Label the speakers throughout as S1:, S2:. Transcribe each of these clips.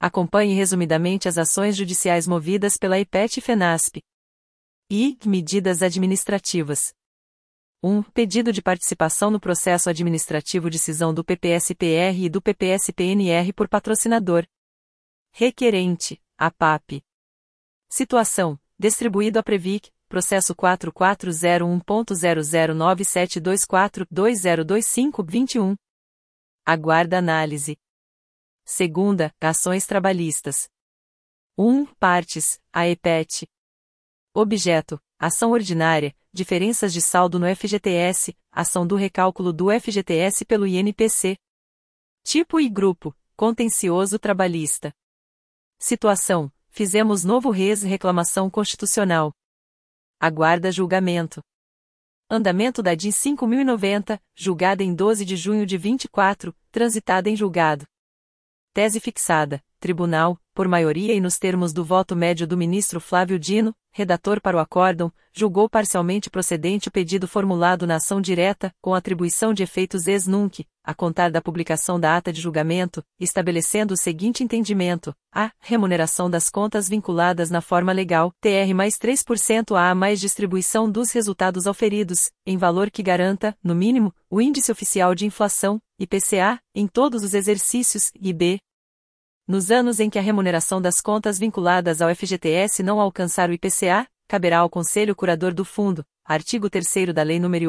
S1: Acompanhe resumidamente as ações judiciais movidas pela IPET e FENASP. Medidas administrativas. 1. Pedido de participação no processo administrativo de cisão do PPS-PR e do PPS-PNR por patrocinador. Requerente, APAP. Situação: distribuído a Previc, processo 4401.009724202521. Aguarda análise. Segunda, ações trabalhistas. 1. Partes, a EPET. Objeto: ação ordinária, diferenças de saldo no FGTS, ação do recálculo do FGTS pelo INPC. Tipo e grupo: contencioso trabalhista. Situação: fizemos novo reclamação constitucional. Aguarda julgamento. Andamento da DIN 5090, julgada em 12 de junho de 24, transitada em julgado. Tese fixada: Tribunal, por maioria e nos termos do voto médio do ministro Flávio Dino, redator para o acórdão, julgou parcialmente procedente o pedido formulado na ação direta, com atribuição de efeitos ex nunc, a contar da publicação da ata de julgamento, estabelecendo o seguinte entendimento: a. Remuneração das contas vinculadas na forma legal, TR mais 3% a mais distribuição dos resultados auferidos, em valor que garanta, no mínimo, o índice oficial de inflação, IPCA, em todos os exercícios, e b. Nos anos em que a remuneração das contas vinculadas ao FGTS não alcançar o IPCA, caberá ao Conselho Curador do Fundo, artigo 3º da Lei nº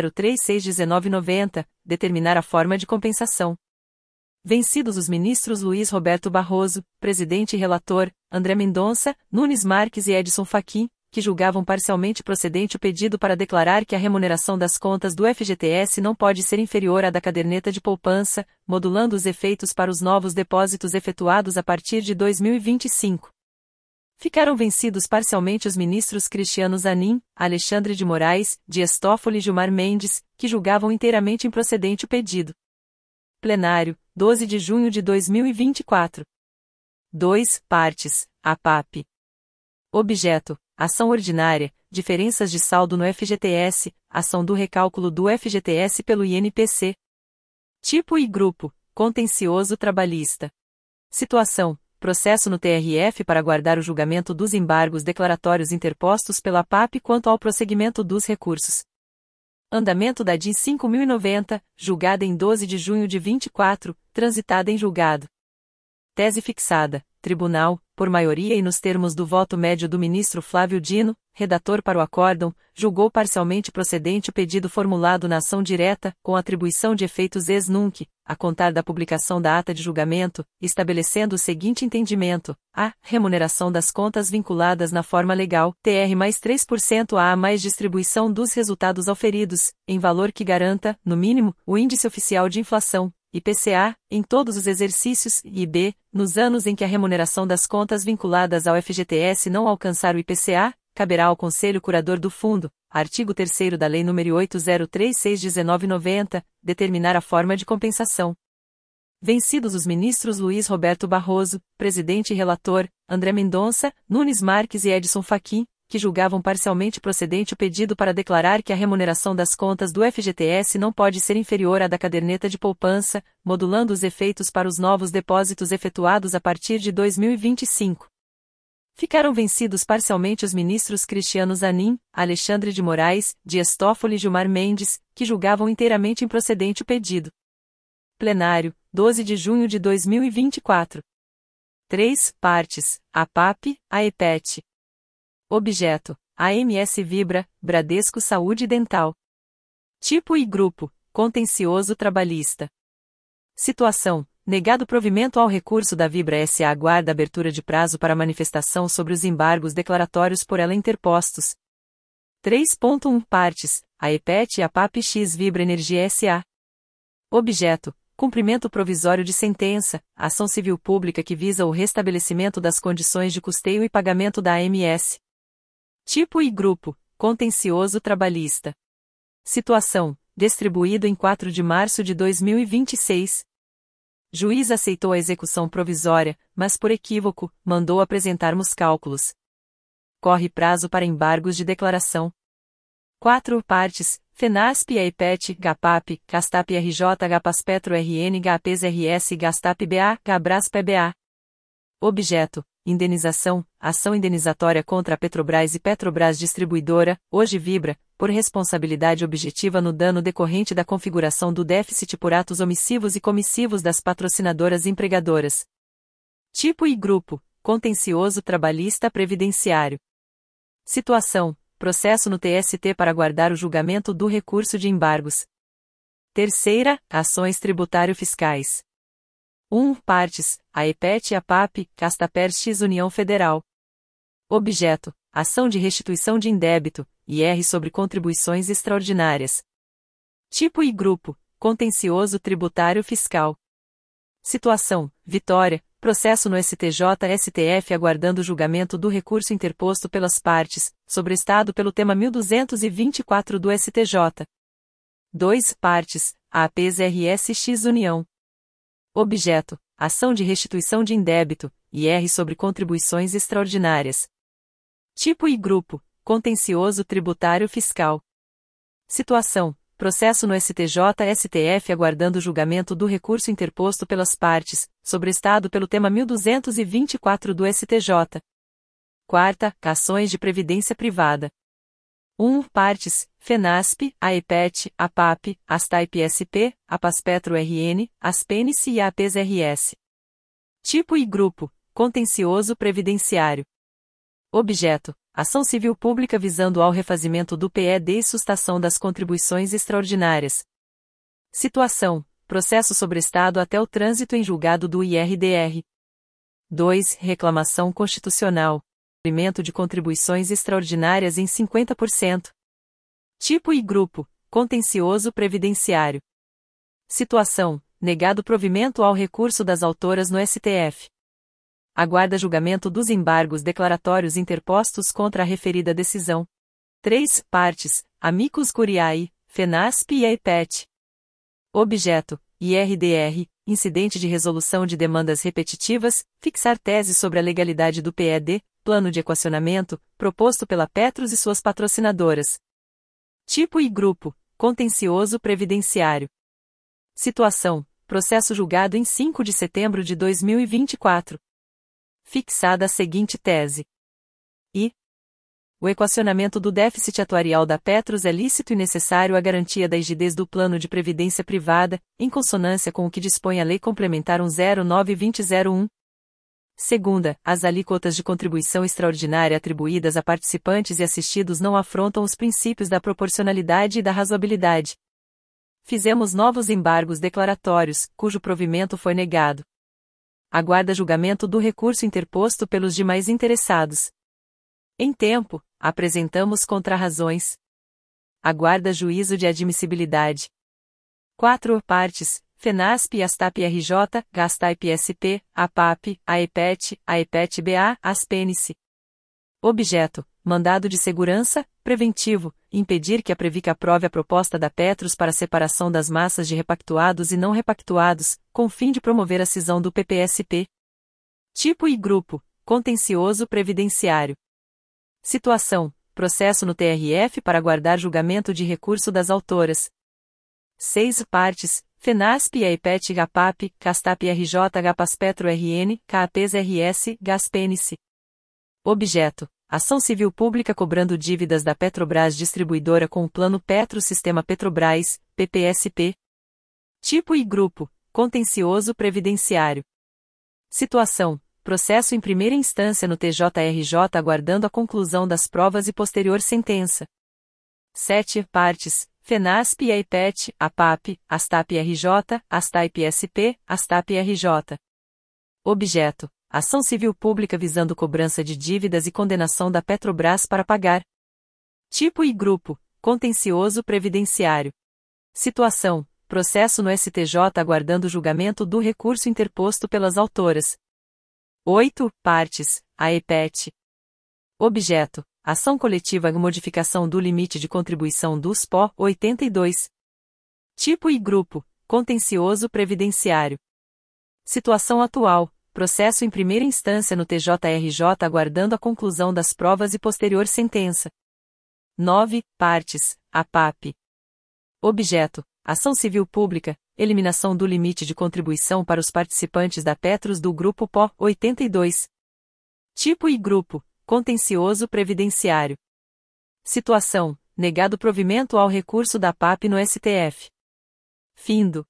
S1: 8036/1990, determinar a forma de compensação. Vencidos os ministros Luiz Roberto Barroso, presidente e relator, André Mendonça, Nunes Marques e Edson Fachin, que julgavam parcialmente procedente o pedido para declarar que a remuneração das contas do FGTS não pode ser inferior à da caderneta de poupança, modulando os efeitos para os novos depósitos efetuados a partir de 2025. Ficaram vencidos parcialmente os ministros Cristiano Zanin, Alexandre de Moraes, Dias Toffoli e Gilmar Mendes, que julgavam inteiramente improcedente o pedido. Plenário, 12 de junho de 2024. 2. Partes, APAP. Objeto: ação ordinária, diferenças de saldo no FGTS, ação do recálculo do FGTS pelo INPC. Tipo e grupo: contencioso trabalhista. Situação: processo no TRF para aguardar o julgamento dos embargos declaratórios interpostos pela PAP quanto ao prosseguimento dos recursos. Andamento da DIN 5090, julgada em 12 de junho de 24, transitada em julgado. Tese fixada: Tribunal, por maioria e nos termos do voto médio do ministro Flávio Dino, redator para o acórdão, julgou parcialmente procedente o pedido formulado na ação direta, com atribuição de efeitos ex nunc, a contar da publicação da ata de julgamento, estabelecendo o seguinte entendimento: a. Remuneração das contas vinculadas na forma legal, TR mais 3% a mais distribuição dos resultados auferidos, em valor que garanta, no mínimo, o índice oficial de inflação, IPCA, em todos os exercícios, e b. Nos anos em que a remuneração das contas vinculadas ao FGTS não alcançar o IPCA, caberá ao Conselho Curador do Fundo, artigo 3º da Lei nº 8036/1990, determinar a forma de compensação. Vencidos os ministros Luiz Roberto Barroso, presidente e relator, André Mendonça, Nunes Marques e Edson Fachin, que julgavam parcialmente procedente o pedido para declarar que a remuneração das contas do FGTS não pode ser inferior à da caderneta de poupança, modulando os efeitos para os novos depósitos efetuados a partir de 2025. Ficaram vencidos parcialmente os ministros Cristiano Zanin, Alexandre de Moraes, Dias Toffoli e Gilmar Mendes, que julgavam inteiramente improcedente o pedido. Plenário, 12 de junho de 2024. 3. Partes, APAP, a EPET. Objeto: AMS Vibra, Bradesco Saúde Dental. Tipo e grupo: contencioso trabalhista. Situação: negado provimento ao recurso da Vibra S.A. aguarda abertura de prazo para manifestação sobre os embargos declaratórios por ela interpostos. 3.1 Partes: a EPET e a PAP X Vibra Energia S.A. Objeto: cumprimento provisório de sentença, ação civil pública que visa o restabelecimento das condições de custeio e pagamento da AMS. Tipo e grupo: contencioso trabalhista. Situação: distribuído em 4 de março de 2026. Juiz aceitou a execução provisória, mas por equívoco, mandou apresentarmos cálculos. Corre prazo para embargos de declaração. 4 partes: FENASP e EPET, GAPAP, GASTAP RJ, GAPASPETRO RN, GAPES RS, GASTAP BA, GABRAS PBA. Objeto: indenização, ação indenizatória contra a Petrobras e Petrobras Distribuidora, hoje Vibra, por responsabilidade objetiva no dano decorrente da configuração do déficit por atos omissivos e comissivos das patrocinadoras empregadoras. Tipo e grupo: contencioso trabalhista previdenciário. Situação: processo no TST para aguardar o julgamento do recurso de embargos. Terceira, ações tributário-fiscais. 1. Partes: AEPET e APAP, Castapers X União Federal. Objeto: ação de restituição de indébito, IR sobre contribuições extraordinárias. Tipo e grupo: contencioso tributário fiscal. Situação: Vitória, processo no STJ-STF aguardando o julgamento do recurso interposto pelas partes, sobrestado pelo tema 1224 do STJ. 2. Partes: APs RS X União. Objeto: ação de restituição de indébito, IR sobre contribuições extraordinárias. Tipo e grupo: contencioso tributário fiscal. Situação: processo no STJ-STF aguardando o julgamento do recurso interposto pelas partes, sobrestado pelo tema 1224 do STJ. Quarta, ações de previdência privada. 1. Partes: FENASP, AEPET, APAP, ASTAIP-SP, APASPetro RN, ASPENICE e APES-RS. Tipo e grupo: contencioso previdenciário. Objeto: ação civil pública visando ao refazimento do PED e sustação das contribuições extraordinárias. Situação: processo sobrestado até o trânsito em julgado do IRDR. 2. Reclamação constitucional. Cumprimento de contribuições extraordinárias em 50%. Tipo e grupo: contencioso previdenciário. Situação: negado provimento ao recurso das autoras no STF. Aguarda julgamento dos embargos declaratórios interpostos contra a referida decisão. 3. Partes: Amicus Curiae, FENASP e AEPET. Objeto: IRDR, incidente de resolução de demandas repetitivas, fixar tese sobre a legalidade do PED, plano de equacionamento, proposto pela Petros e suas patrocinadoras. Tipo e grupo: contencioso previdenciário. Situação: processo julgado em 5 de setembro de 2024. Fixada a seguinte tese. I. O equacionamento do déficit atuarial da Petros é lícito e necessário à garantia da rigidez do plano de previdência privada, em consonância com o que dispõe a Lei Complementar 109-2001. Segunda, as alíquotas de contribuição extraordinária atribuídas a participantes e assistidos não afrontam os princípios da proporcionalidade e da razoabilidade. Fizemos novos embargos declaratórios, cujo provimento foi negado. Aguarda julgamento do recurso interposto pelos demais interessados. Em tempo, apresentamos contrarrazões. Aguarda juízo de admissibilidade. 4. Partes: FENASP e ASTAP-RJ, GASTAIP-SP, APAP, AEPET, AEPET-BA, ASPENICE. Objeto: mandado de segurança, preventivo, impedir que a Previc aprove a proposta da Petros para separação das massas de repactuados e não repactuados, com fim de promover a cisão do PPSP. Tipo e grupo: contencioso previdenciário. Situação: processo no TRF para aguardar julgamento de recurso das autoras. 6. Partes: FENASP e AEPET GAPAP, CASTAP-RJ GAPASPetro RN, CAPES-RS, GASPENICE. Objeto: ação civil pública cobrando dívidas da Petrobras Distribuidora com o Plano Petro Sistema Petrobras, PPSP. Tipo e grupo: contencioso previdenciário. Situação: processo em primeira instância no TJRJ aguardando a conclusão das provas e posterior sentença. 7. Partes: FENASP e AEPET, APAP, ASTAP-RJ, ASTAIP-SP, ASTAP-RJ. Objeto: ação civil pública visando cobrança de dívidas e condenação da Petrobras para pagar. Tipo e grupo: contencioso previdenciário. Situação: processo no STJ aguardando julgamento do recurso interposto pelas autoras. 8. Partes: AEPET. Objeto: ação coletiva modificação do limite de contribuição do SPO 82. Tipo e grupo: contencioso previdenciário. Situação atual: processo em primeira instância no TJRJ aguardando a conclusão das provas e posterior sentença. 9. Partes: APAP. Objeto: ação civil pública, eliminação do limite de contribuição para os participantes da Petros do Grupo PO 82. Tipo e grupo, contencioso previdenciário. Situação, negado provimento ao recurso da PAP no STF. Findo.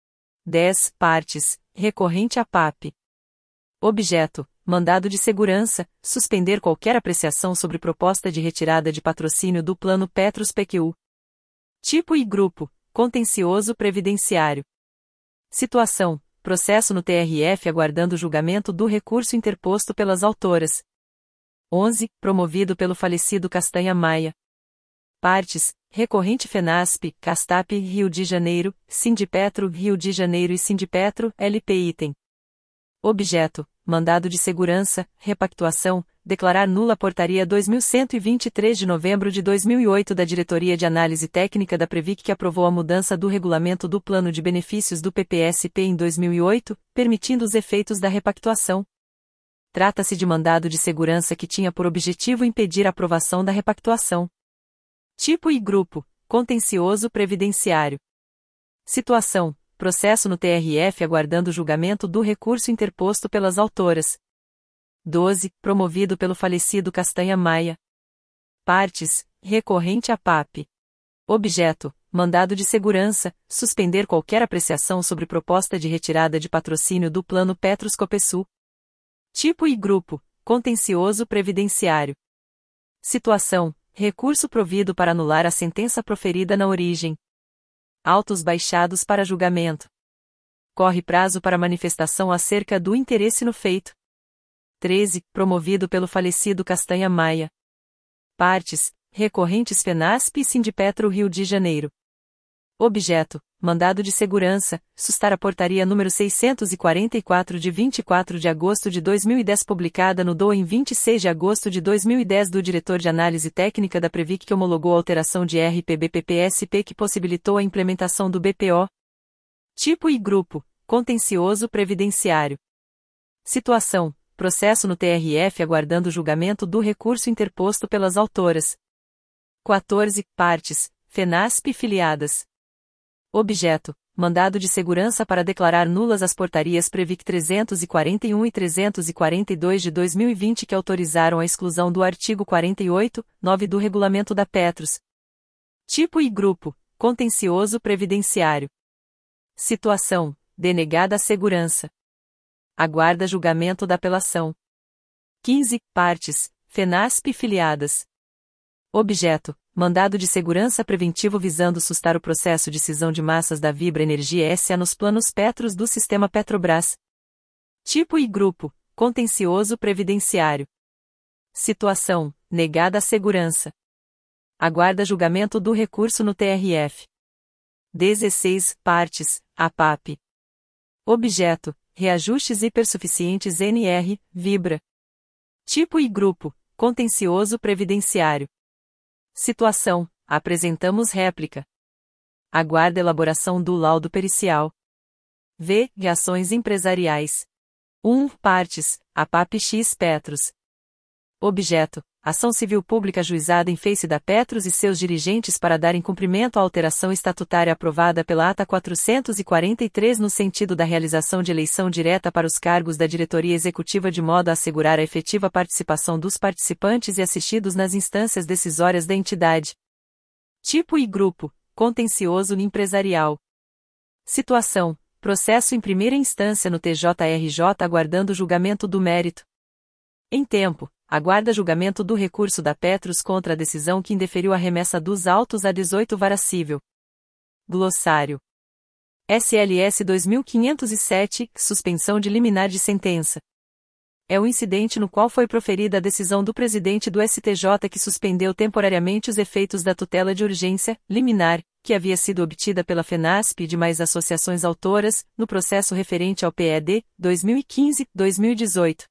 S1: 10. Partes, recorrente à PAP. Objeto, mandado de segurança, suspender qualquer apreciação sobre proposta de retirada de patrocínio do Plano Petros PQU. Tipo e grupo, contencioso previdenciário. Situação, processo no TRF aguardando julgamento do recurso interposto pelas autoras. 11. Promovido pelo falecido Castanha Maia. Partes, recorrente FENASP, Castap, Rio de Janeiro, Sindipetro, Rio de Janeiro e Sindipetro, LP item. Objeto, mandado de segurança, repactuação, declarar nula a Portaria 2123 de novembro de 2008 da Diretoria de Análise Técnica da Previc que aprovou a mudança do regulamento do Plano de Benefícios do PPSP em 2008, permitindo os efeitos da repactuação. Trata-se de mandado de segurança que tinha por objetivo impedir a aprovação da repactuação. Tipo e grupo, contencioso previdenciário. Situação, processo no TRF aguardando julgamento do recurso interposto pelas autoras. 12. Promovido pelo falecido Castanha Maia. Partes, recorrente à PAP. Objeto, mandado de segurança, suspender qualquer apreciação sobre proposta de retirada de patrocínio do Plano Petros Copesul. Tipo e grupo, contencioso previdenciário. Situação, recurso provido para anular a sentença proferida na origem. Autos baixados para julgamento. Corre prazo para manifestação acerca do interesse no feito. 13. Promovido pelo falecido Castanha Maia. Partes, recorrentes FENASP e Sindipetro Rio de Janeiro. Objeto, mandado de segurança, sustar a Portaria número 644 de 24 de agosto de 2010 publicada no DOE em 26 de agosto de 2010 do Diretor de Análise Técnica da Previc que homologou a alteração de RPB-PPSP que possibilitou a implementação do BPO. Tipo e grupo, contencioso previdenciário. Situação, processo no TRF aguardando julgamento do recurso interposto pelas autoras. 14. Partes, FENASP e filiadas. Objeto, mandado de segurança para declarar nulas as portarias Previc 341 e 342 de 2020 que autorizaram a exclusão do artigo 48, 9 do Regulamento da Petros. Tipo e grupo, contencioso previdenciário. Situação, denegada a segurança. Aguarda julgamento da apelação. 15. Partes, FENASP e filiadas. Objeto, mandado de segurança preventivo visando sustar o processo de cisão de massas da Vibra Energia S.A. nos planos Petros do Sistema Petrobras. Tipo e grupo, contencioso previdenciário. Situação, negada a segurança. Aguarda julgamento do recurso no TRF. 16. Partes, APAP. Objeto, reajustes hipersuficientes NR, Vibra. Tipo e grupo, contencioso previdenciário. Situação, apresentamos réplica. Aguarda elaboração do laudo pericial. V. Ações empresariais. 1. Partes, APAP X Petros. Objeto, ação civil pública ajuizada em face da Petros e seus dirigentes para darem cumprimento à alteração estatutária aprovada pela Ata 443 no sentido da realização de eleição direta para os cargos da diretoria executiva de modo a assegurar a efetiva participação dos participantes e assistidos nas instâncias decisórias da entidade. Tipo e grupo, contencioso empresarial. Situação, processo em primeira instância no TJRJ aguardando julgamento do mérito. Em tempo, aguarda julgamento do recurso da Petros contra a decisão que indeferiu a remessa dos autos a 18 vara civil. Glossário. SLS 2507, suspensão de liminar de sentença. É o incidente no qual foi proferida a decisão do presidente do STJ que suspendeu temporariamente os efeitos da tutela de urgência, liminar, que havia sido obtida pela FENASP e demais associações autoras, no processo referente ao PED, 2015-2018.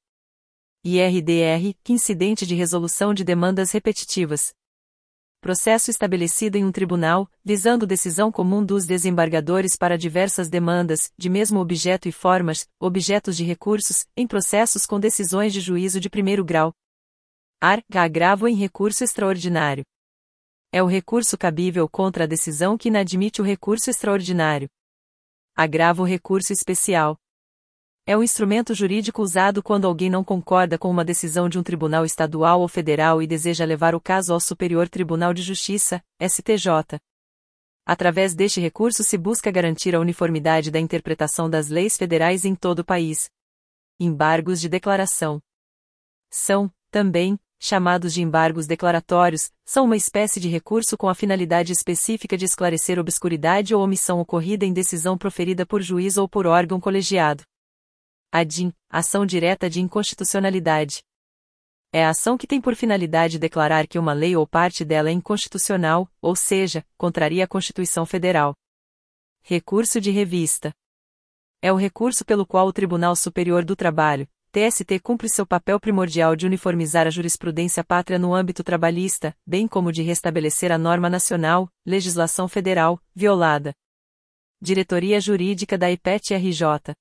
S1: IRDR, incidente de resolução de demandas repetitivas. Processo estabelecido em um tribunal, visando decisão comum dos desembargadores para diversas demandas, de mesmo objeto e formas, objetos de recursos, em processos com decisões de juízo de primeiro grau. Agravo em recurso extraordinário. É o recurso cabível contra a decisão que inadmite o recurso extraordinário. Agravo recurso especial. É um instrumento jurídico usado quando alguém não concorda com uma decisão de um tribunal estadual ou federal e deseja levar o caso ao Superior Tribunal de Justiça, STJ. Através deste recurso se busca garantir a uniformidade da interpretação das leis federais em todo o país. Embargos de declaração. São, também, chamados de embargos declaratórios, são uma espécie de recurso com a finalidade específica de esclarecer obscuridade ou omissão ocorrida em decisão proferida por juiz ou por órgão colegiado. ADIM, ação direta de inconstitucionalidade. É a ação que tem por finalidade declarar que uma lei ou parte dela é inconstitucional, ou seja, contraria a Constituição Federal. Recurso de revista. É o recurso pelo qual o Tribunal Superior do Trabalho, TST, cumpre seu papel primordial de uniformizar a jurisprudência pátria no âmbito trabalhista, bem como de restabelecer a norma nacional, legislação federal, violada. Diretoria Jurídica da IPET-RJ.